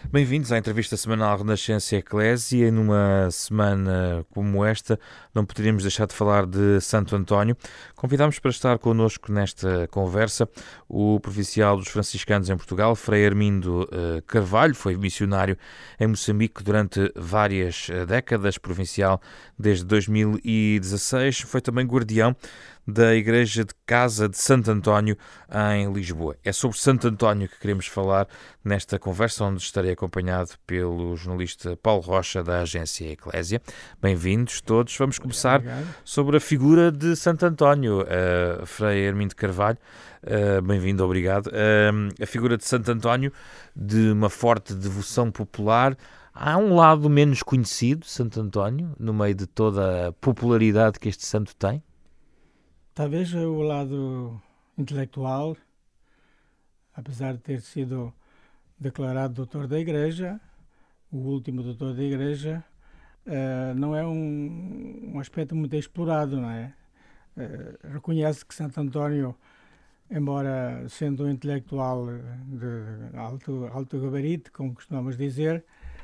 Bem-vindos à entrevista semanal Renascença Eclésia. E numa semana como esta, não poderíamos deixar de falar de Santo António. Convidámos para estar connosco nesta conversa o provincial dos franciscanos em Portugal, Frei Armindo Carvalho. Foi missionário em Moçambique durante várias décadas, provincial desde 2016. Foi também guardião da Igreja de Casa de Santo António em Lisboa. É sobre Santo António que queremos falar nesta conversa, onde estarei acompanhado pelo jornalista Paulo Rocha, da agência Eclésia. Bem-vindos todos. Vamos começar sobre a figura de Santo António. Frei Armindo Carvalho, bem-vindo, obrigado. A figura de Santo António, de uma forte devoção popular. Há um lado menos conhecido de Santo António, no meio de toda a popularidade que este santo tem? Talvez o lado intelectual, apesar de ter sido declarado doutor da Igreja, o último doutor da Igreja, não é um aspecto muito explorado, não é? Reconhece que Santo António, embora sendo um intelectual de alto gabarito, como costumamos dizer,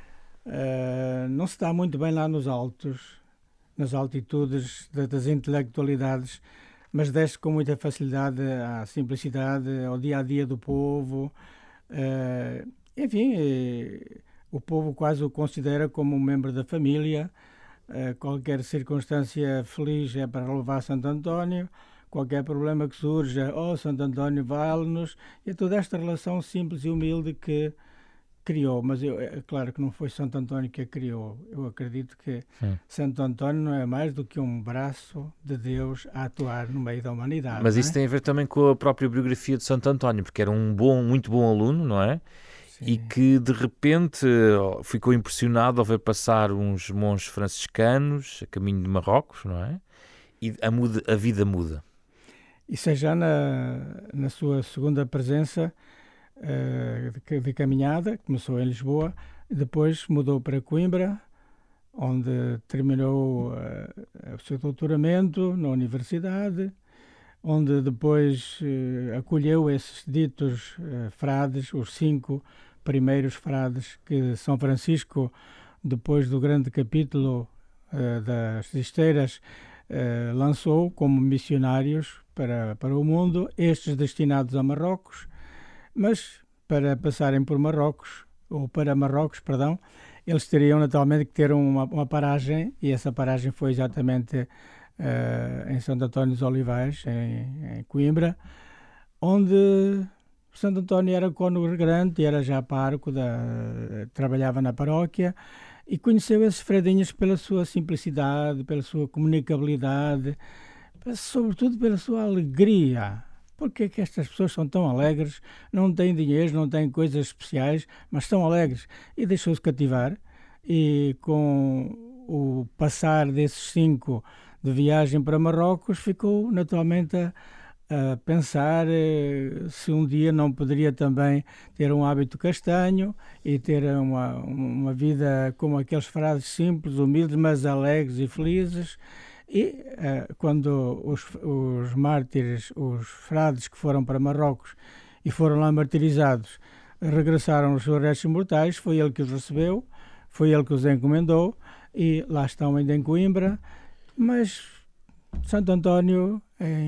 não se dá muito bem lá nos altos, nas altitudes das intelectualidades, mas desce com muita facilidade à simplicidade, ao dia-a-dia do povo. Enfim, o povo quase o considera como um membro da família. Qualquer circunstância feliz é para louvar Santo António. Qualquer problema que surja, Santo António vale-nos. E toda esta relação simples e humilde que criou, mas é claro que não foi Santo António que a criou. Eu acredito que Santo António não é mais do que um braço de Deus a atuar no meio da humanidade. Mas isso tem a ver também com a própria biografia de Santo António, porque era muito bom aluno, não é? Sim. E que de repente ficou impressionado ao ver passar uns monges franciscanos a caminho de Marrocos, não é? E a vida muda. Isso é já na sua segunda presença de caminhada. Começou em Lisboa, depois mudou para Coimbra, onde terminou o seu doutoramento na universidade, onde depois acolheu esses ditos frades, os 5 primeiros frades que São Francisco, depois do grande capítulo das Esteiras, lançou como missionários para o mundo, estes destinados a Marrocos. Mas para passarem por Marrocos, ou para Marrocos, perdão, eles teriam naturalmente que ter uma paragem, e essa paragem foi exatamente em Santo António dos Olivais, em Coimbra, onde Santo António era cônego-regrante, era já pároco, trabalhava na paróquia, e conheceu esses fradinhos pela sua simplicidade, pela sua comunicabilidade, sobretudo pela sua alegria. Porque é que estas pessoas são tão alegres, não têm dinheiro, não têm coisas especiais, mas estão alegres? E deixou-se cativar, e com o passar desses 5 de viagem para Marrocos, ficou naturalmente a pensar se um dia não poderia também ter um hábito castanho e ter uma vida como aqueles frades simples, humildes, mas alegres e felizes. E quando os mártires, os frades que foram para Marrocos e foram lá martirizados, regressaram aos seus restos mortais, foi ele que os recebeu, foi ele que os encomendou, e lá estão ainda em Coimbra. Mas Santo António,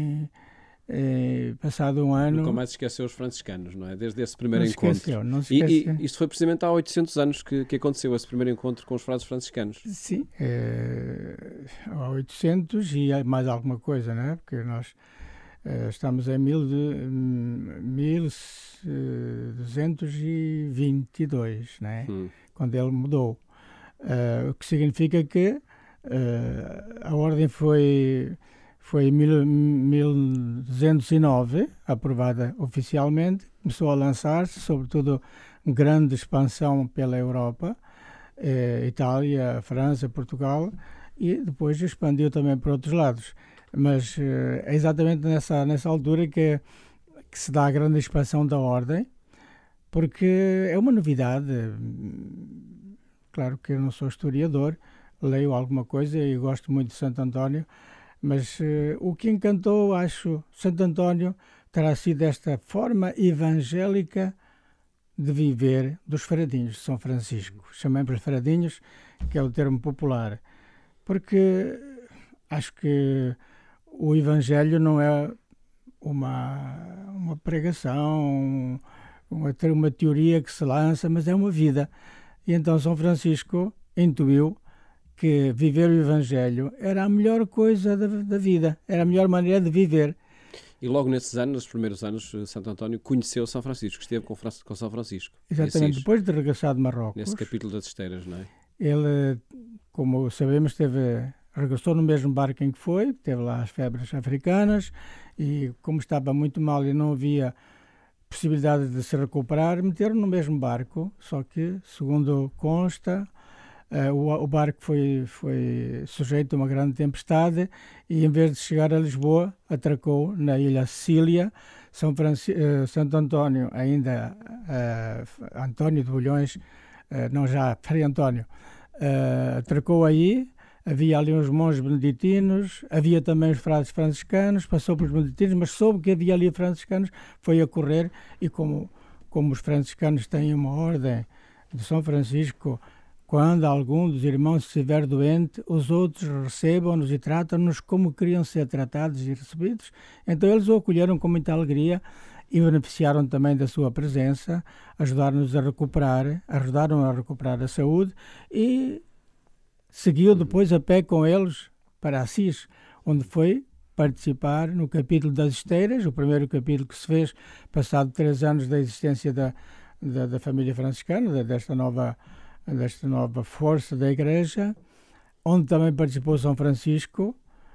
passado um ano... Nunca mais esqueceu os franciscanos, não é? Desde esse primeiro encontro. Não se esqueceu. E isto foi precisamente há 800 anos que aconteceu esse primeiro encontro com os frades franciscanos. Sim, há 800 e mais alguma coisa, não é? Porque nós estamos em 1222, não é? Quando ele mudou. O que significa que a ordem foi em 1209, aprovada oficialmente, começou a lançar-se, sobretudo grande expansão pela Europa, Itália, França, Portugal, e depois expandiu também para outros lados. Mas é exatamente nessa altura que se dá a grande expansão da ordem, porque é uma novidade. Claro que eu não sou historiador, leio alguma coisa e gosto muito de Santo António, mas o que encantou, acho, Santo António terá sido esta forma evangélica de viver dos fradinhos de São Francisco. Chamamos-lhe fradinhos, que é o termo popular, porque acho que o Evangelho não é uma pregação, uma teoria que se lança, mas é uma vida. E então São Francisco intuiu que viver o Evangelho era a melhor coisa da vida, era a melhor maneira de viver. E logo nesses anos, nos primeiros anos, Santo António conheceu São Francisco, esteve com São Francisco. Exatamente, depois de regressar de Marrocos. Nesse capítulo das esteiras, não é? Ele, como sabemos, regressou no mesmo barco em que foi, teve lá as febres africanas, e como estava muito mal e não havia possibilidade de se recuperar, meteram no mesmo barco, só que, segundo consta, o barco foi sujeito a uma grande tempestade e, em vez de chegar a Lisboa, atracou na ilha Sicília. Santo António, ainda António de Bulhões, não já Frei António, atracou aí. Havia ali uns monges beneditinos, havia também os frades franciscanos, passou pelos beneditinos, mas soube que havia ali franciscanos, foi a correr, e como os franciscanos têm uma ordem de São Francisco, quando algum dos irmãos estiver doente, os outros recebam-nos e tratam-nos como queriam ser tratados e recebidos. Então eles o acolheram com muita alegria e beneficiaram também da sua presença, ajudaram-nos a recuperar, ajudaram a recuperar a saúde, e seguiu depois a pé com eles para Assis, onde foi participar no capítulo das esteiras, o primeiro capítulo que se fez passado 3 anos da existência da família franciscana, desta nova força da Igreja, onde também participou São Francisco.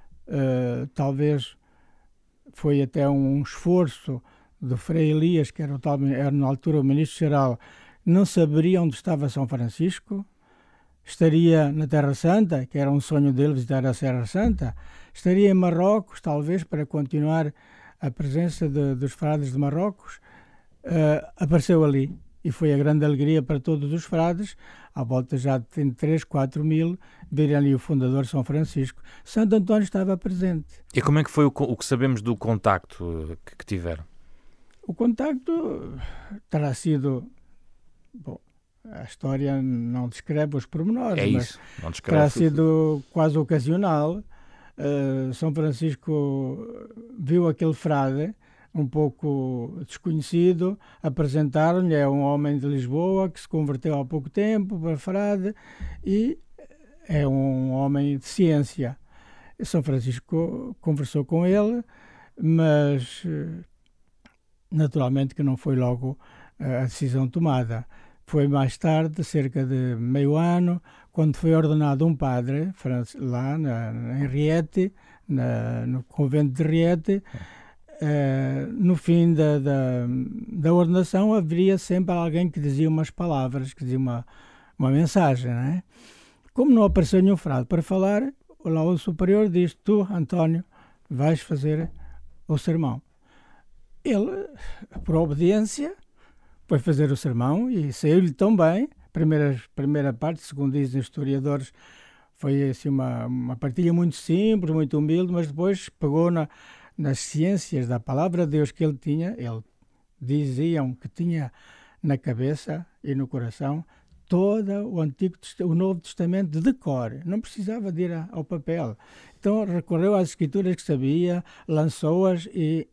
Talvez foi até um esforço do Frei Elias, que era na altura o ministro-geral, não saberia onde estava São Francisco. Estaria na Terra Santa, que era um sonho dele visitar a Terra Santa. Estaria em Marrocos, talvez, para continuar a presença dos frades de Marrocos. Apareceu ali, e foi a grande alegria para todos os frades, à volta já de 3-4 mil, verem ali o fundador São Francisco. Santo António estava presente. E como é que foi o que sabemos do contacto que tiveram? O contacto terá sido... Bom, a história não descreve os pormenores, mas não descreve. Terá sido quase ocasional. São Francisco viu aquele frade um pouco desconhecido, apresentaram-lhe, é um homem de Lisboa que se converteu há pouco tempo para frade e é um homem de ciência. São Francisco conversou com ele, mas naturalmente que não foi logo a decisão tomada. Foi mais tarde, cerca de meio ano, quando foi ordenado um padre lá em Riete, no convento de Riete. No fim da ordenação haveria sempre alguém que dizia umas palavras, que dizia uma mensagem, não é? Como não apareceu nenhum frade para falar, lá o superior diz: tu, António, vais fazer o sermão. Ele, por obediência, foi fazer o sermão e saiu-lhe tão bem. Primeira parte, segundo dizem os historiadores, foi assim uma partilha muito simples, muito humilde, mas depois pegou nas ciências da palavra de Deus que ele tinha. Diziam que tinha na cabeça e no coração todo o Novo Testamento de cor, não precisava de ir ao papel. Então recorreu às escrituras que sabia, lançou-as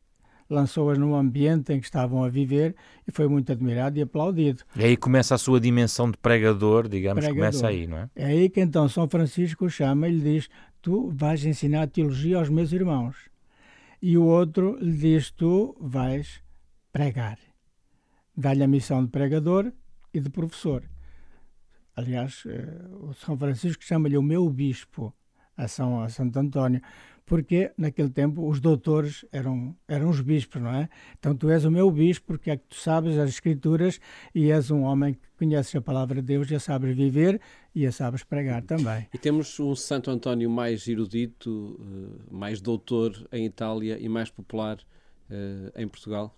num ambiente em que estavam a viver e foi muito admirado e aplaudido. E aí começa a sua dimensão de pregador, digamos, começa aí, não é? É aí que então São Francisco o chama e lhe diz: tu vais ensinar teologia aos meus irmãos. E o outro lhe diz: tu vais pregar. Dá-lhe a missão de pregador e de professor. Aliás, o São Francisco chama-lhe o meu bispo, a Santo António, porque naquele tempo os doutores eram os bispos, não é? Então tu és o meu bispo porque é que tu sabes as Escrituras e és um homem que conheces a palavra de Deus e a sabes viver e a sabes pregar também. E temos um Santo António mais erudito, mais doutor em Itália e mais popular em Portugal?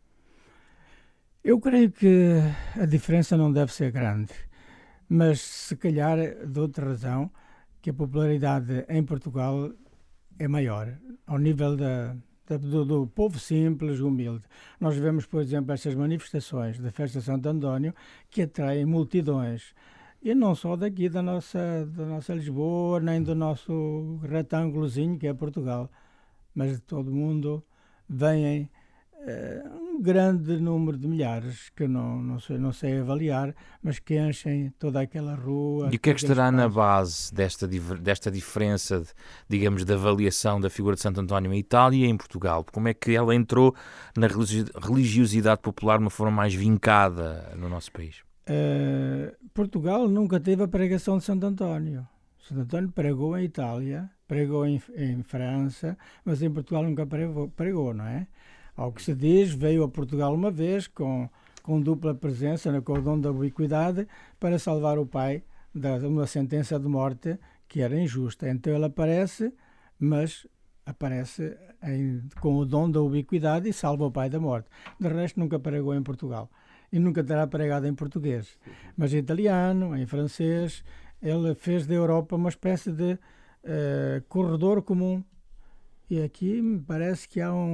Eu creio que a diferença não deve ser grande, mas se calhar de outra razão, que a popularidade em Portugal é maior, ao nível do povo simples, humilde. Nós vemos, por exemplo, estas manifestações da Festa de Santo António que atraem multidões. E não só daqui da nossa Lisboa, nem do nosso retângulozinho que é Portugal, mas de todo o mundo vêm um grande número de milhares, que não sei avaliar, mas que enchem toda aquela rua. E o que é que estará na base desta diferença, digamos, de avaliação da figura de Santo António em Itália e em Portugal? Como é que ela entrou na religiosidade popular de uma forma mais vincada no nosso país? Portugal nunca teve a pregação de Santo António. Santo António pregou em Itália, pregou em França, mas em Portugal nunca pregou, não é? Ao que se diz, veio a Portugal uma vez com dupla presença, com o dom da ubiquidade, para salvar o pai de uma sentença de morte que era injusta. Então ele aparece, mas aparece com o dom da ubiquidade e salva o pai da morte. De resto, nunca pregou em Portugal. E nunca terá pregado em português. Mas em italiano, em francês, ele fez da Europa uma espécie de corredor comum. E aqui me parece que há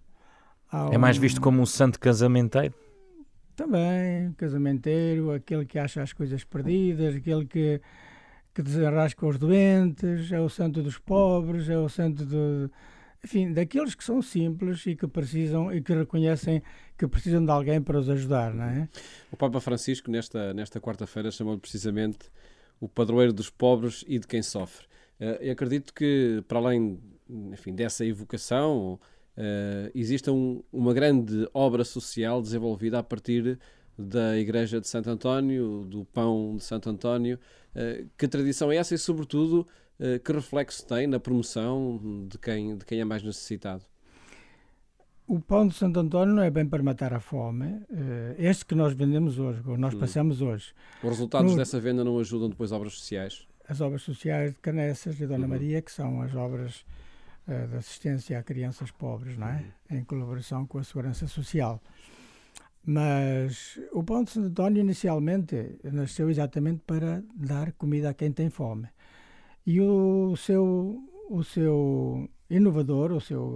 é mais visto como um santo casamenteiro? Também, casamenteiro, aquele que acha as coisas perdidas, aquele que desarrasca os doentes, é o santo dos pobres, é o santo enfim, daqueles que são simples e que precisam e que reconhecem que precisam de alguém para os ajudar, não é? O Papa Francisco, nesta quarta-feira, chamou-lhe precisamente o padroeiro dos pobres e de quem sofre. Eu acredito que, para além, enfim, dessa evocação, existe uma grande obra social desenvolvida a partir da Igreja de Santo António, do pão de Santo António. Que tradição é essa e, sobretudo, que reflexo tem na promoção de quem é mais necessitado? O pão de Santo António não é bem para matar a fome. Este que nós vendemos hoje, que nós passamos hoje. Os resultados dessa venda não ajudam depois obras sociais? As obras sociais de Canessas e Dona Maria, que são as obras de assistência a crianças pobres, não é? Em colaboração com a Segurança Social. Mas o pão de Santo António inicialmente nasceu exatamente para dar comida a quem tem fome. E o seu inovador,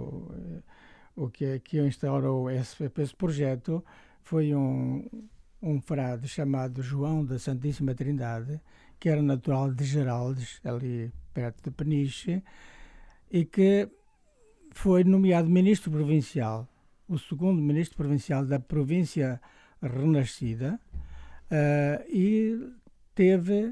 o que instaurou esse projeto foi um frade chamado João da Santíssima Trindade, que era natural de Geraldes, ali perto de Peniche, e que foi nomeado ministro provincial, o segundo ministro provincial da província renascida, e teve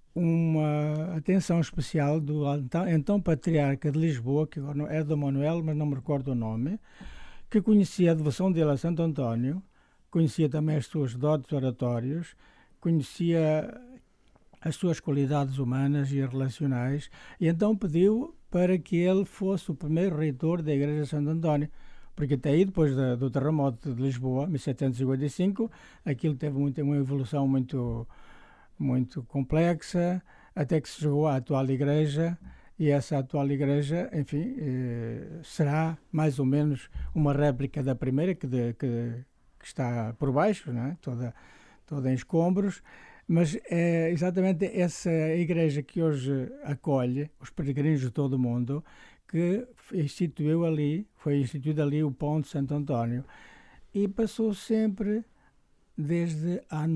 uma atenção especial do então patriarca de Lisboa, que agora é Dom Manuel, mas não me recordo o nome, que conhecia a devoção dele a Santo António, conhecia também as suas dotes oratórios, conhecia as suas qualidades humanas e relacionais, e então pediu para que ele fosse o primeiro reitor da Igreja de Santo António, porque até aí, depois do terremoto de Lisboa, 1755, aquilo teve uma evolução muito complexa, até que se chegou à atual Igreja, e essa atual Igreja, enfim, será mais ou menos uma réplica da primeira, que está por baixo, não é? toda em escombros, mas é exatamente essa Igreja que hoje acolhe os peregrinos de todo o mundo, que foi instituído ali o pão de Santo António, e passou sempre, desde há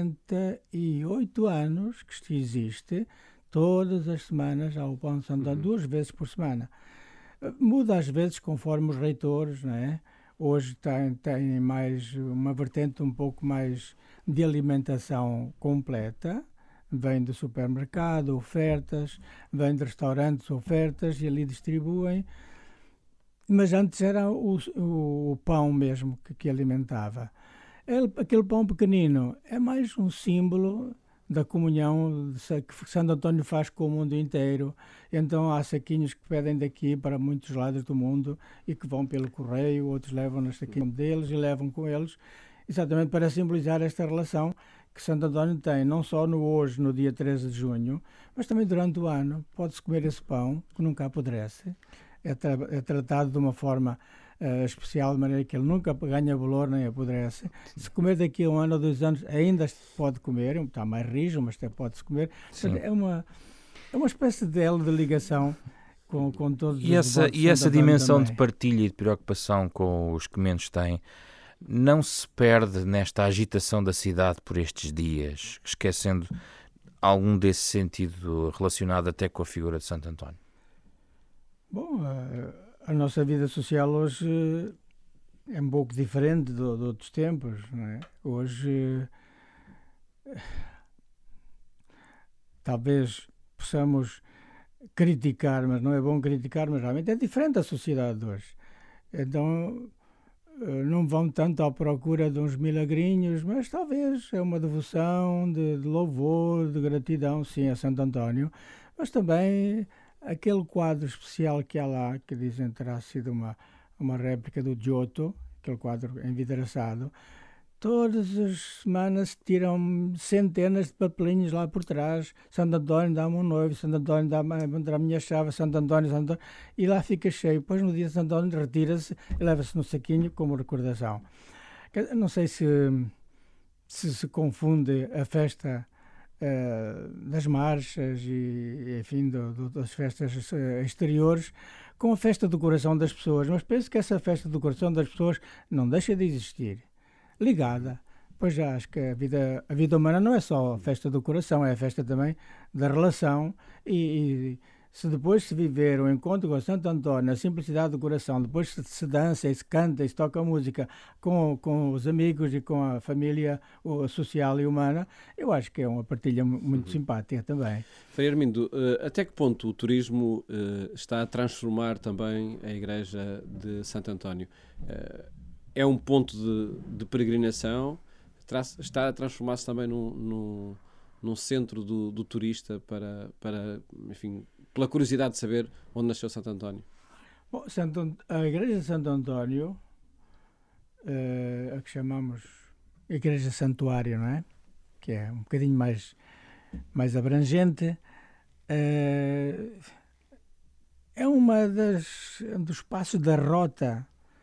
98 anos que isto existe, todas as semanas há o pão de Santo António, 2 vezes por semana. Muda às vezes conforme os reitores, não é? Hoje tem mais uma vertente um pouco mais de alimentação completa, vem do supermercado, ofertas, vem de restaurantes, ofertas, e ali distribuem. Mas antes era o pão mesmo que alimentava. Aquele pão pequenino é mais um símbolo da comunhão que Santo António faz com o mundo inteiro. Então há saquinhos que pedem daqui para muitos lados do mundo e que vão pelo correio, outros levam nos saquinhos deles e levam com eles, exatamente para simbolizar esta relação que Santo António tem, não só hoje, no dia 13 de junho, mas também durante o ano. Pode-se comer esse pão, que nunca apodrece, é tratado de uma forma especial, de maneira que ele nunca ganha valor nem apodrece. Se comer daqui a 1 ano ou 2 anos, ainda se pode comer, está mais rijo, mas até pode-se comer. Portanto, é uma espécie de elo de ligação com todos E os essa, devotos e essa Santo António dimensão também. de partilha e de preocupação com os que menos têm não se perde nesta agitação da cidade por estes dias, esquecendo algum desse sentido relacionado até com a figura de Santo António? Bom, a nossa vida social hoje é um pouco diferente de outros tempos, não é? Hoje talvez possamos criticar, mas não é bom criticar, mas realmente é diferente a sociedade de hoje. Então não vão tanto à procura de uns milagrinhos, mas talvez é uma devoção de louvor, de gratidão, sim, a Santo António, mas também aquele quadro especial que há lá, que dizem terá sido uma réplica do Giotto, aquele quadro envidraçado. Todas as semanas tiram centenas de papelinhos lá por trás. Santo António dá-me um noivo, Santo António dá-me a minha chave, Santo António, Santo António, e lá fica cheio. Depois no dia de Santo António retira-se e leva-se no saquinho como recordação. Não sei se confunde a festa das marchas e enfim, das festas exteriores com a festa do coração das pessoas, mas penso que essa festa do coração das pessoas não deixa de existir. Ligada, pois já acho que a vida humana não é só a festa do coração, é a festa também da relação e se depois se viver o encontro com Santo António, a simplicidade do coração, depois se dança e se canta e se toca música com os amigos e com a família social e humana, eu acho que é uma partilha muito simpática também. Frei Armindo, até que ponto o turismo está a transformar também a Igreja de Santo António? É um ponto de peregrinação, está a transformar-se também num centro do turista para, enfim, pela curiosidade de saber onde nasceu Santo António. Bom, a Igreja de Santo António, a que chamamos Igreja Santuário, não é? Que é um bocadinho mais abrangente, é um dos passos da rota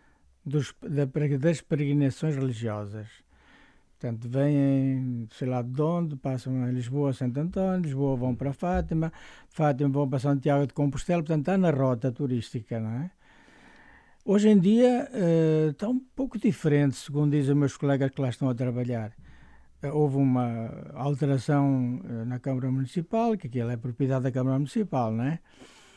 das peregrinações religiosas. Portanto, vêm, sei lá de onde, passam em Lisboa, Santo António, Lisboa vão para Fátima, Fátima vão para Santiago de Compostela, portanto está na rota turística, não é? Hoje em dia está um pouco diferente, segundo dizem os meus colegas que lá estão a trabalhar. Houve uma alteração na Câmara Municipal, que aquilo é propriedade da Câmara Municipal, não é?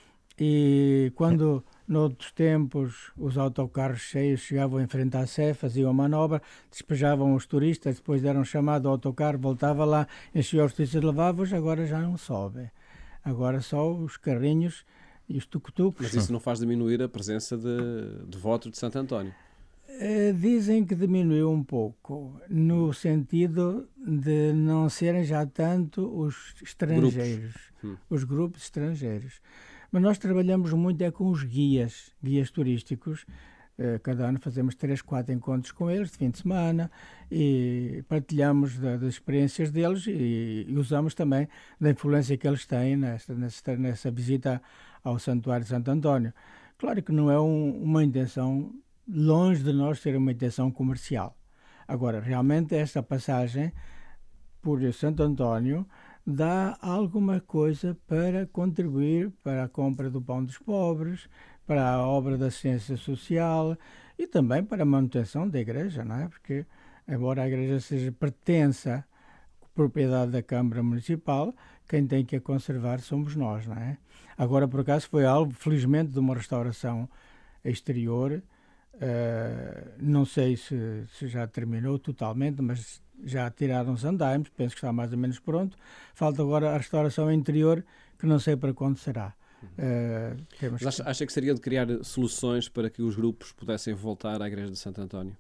E quando, noutros tempos, os autocarros cheios chegavam em frente à Sé, faziam a manobra, despejavam os turistas, depois deram chamado ao autocarro, voltava lá, enchia os turistas e levava-os, agora já não sobe. Agora só os carrinhos e os tucutucos. Mas isso não faz diminuir a presença de devotos de Santo António? Dizem que diminuiu um pouco, no sentido de não serem já tanto os estrangeiros, os grupos estrangeiros. Mas nós trabalhamos muito com os guias turísticos. Cada ano fazemos 3, 4 encontros com eles de fim de semana e partilhamos das experiências deles e usamos também da influência que eles têm nessa visita ao Santuário de Santo António. Claro que não é uma intenção, longe de nós ser uma intenção comercial. Agora, realmente esta passagem por Santo António dá alguma coisa para contribuir para a compra do pão dos pobres, para a obra da assistência social e também para a manutenção da igreja, não é? Porque, embora a igreja pertença à propriedade da Câmara Municipal, quem tem que a conservar somos nós, não é? Agora, por acaso, foi algo, felizmente, de uma restauração exterior. Não sei se já terminou totalmente, mas já tiraram os andaimes, penso que está mais ou menos pronto. Falta agora a restauração interior, que não sei para quando será. Mas acha que seria de criar soluções para que os grupos pudessem voltar à Igreja de Santo António?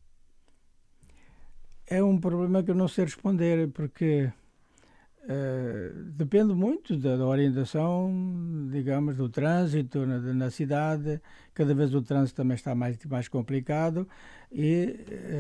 É um problema que eu não sei responder, porque depende muito da orientação, digamos, do trânsito na cidade. Cada vez o trânsito também está mais complicado e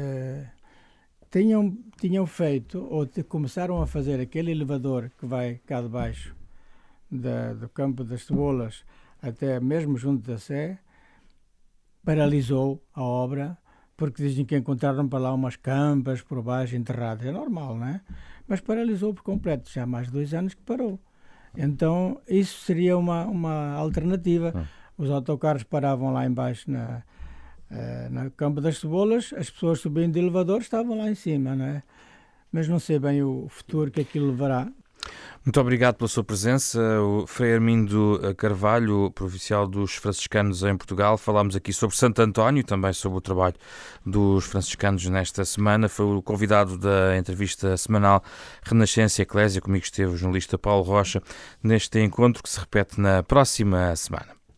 tinham feito, ou começaram a fazer aquele elevador que vai cá de baixo do Campo das Cebolas até mesmo junto da Sé, paralisou a obra, porque dizem que encontraram para lá umas campas por baixo enterradas. É normal, não é? Mas paralisou por completo. Já há mais de 2 anos que parou. Então, isso seria uma alternativa. Os autocarros paravam lá embaixo na Campo das Cebolas, as pessoas subindo de elevador estavam lá em cima, não é? Mas não sei bem o futuro que aquilo levará. Muito obrigado pela sua presença, o Frei Armindo Carvalho, provincial dos franciscanos em Portugal. Falámos aqui sobre Santo António, também sobre o trabalho dos franciscanos nesta semana. Foi o convidado da entrevista semanal Renascença Eclésia. Comigo esteve o jornalista Paulo Rocha neste encontro que se repete na próxima semana.